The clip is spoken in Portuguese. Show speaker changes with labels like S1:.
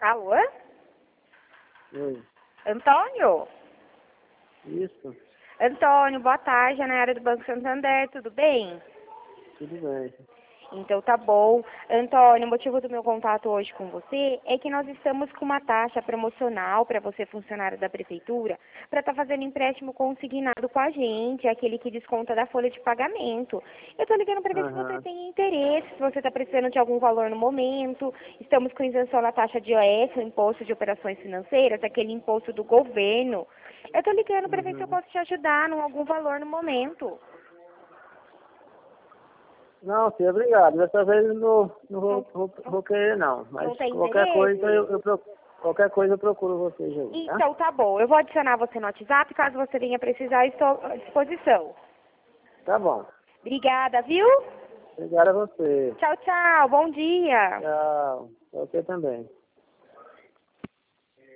S1: Alô?
S2: Oi.
S1: Antônio?
S2: Isso,
S1: Antônio, boa tarde, é na área do Banco Santander, tudo bem?
S2: tudo bem.
S1: Então tá bom. Antônio, o motivo do meu contato hoje com você é que nós estamos com uma taxa promocional para você, funcionário da prefeitura, para estar fazendo empréstimo consignado com a gente, aquele que desconta da folha de pagamento. Eu tô ligando para ver se você
S2: Aham.
S1: tem interesse, se você está precisando de algum valor no momento. Estamos com isenção na taxa de IOF, o Imposto de Operações Financeiras, aquele imposto do governo. Eu tô ligando para ver se eu
S2: Uhum.
S1: posso te ajudar em algum valor no momento.
S2: Não, sim, obrigado. Dessa vez eu não
S1: Não,
S2: vou querer não.
S1: não
S2: Mas
S1: tem
S2: qualquer coisa
S1: interesse?
S2: qualquer coisa eu procuro vocês aí, tá?
S1: Então tá bom, eu vou adicionar você no WhatsApp, caso você venha precisar, estou à disposição.
S2: Tá bom.
S1: Obrigada, viu?
S2: Obrigado a você.
S1: Tchau, tchau, bom dia.
S2: Tchau. Pra você também.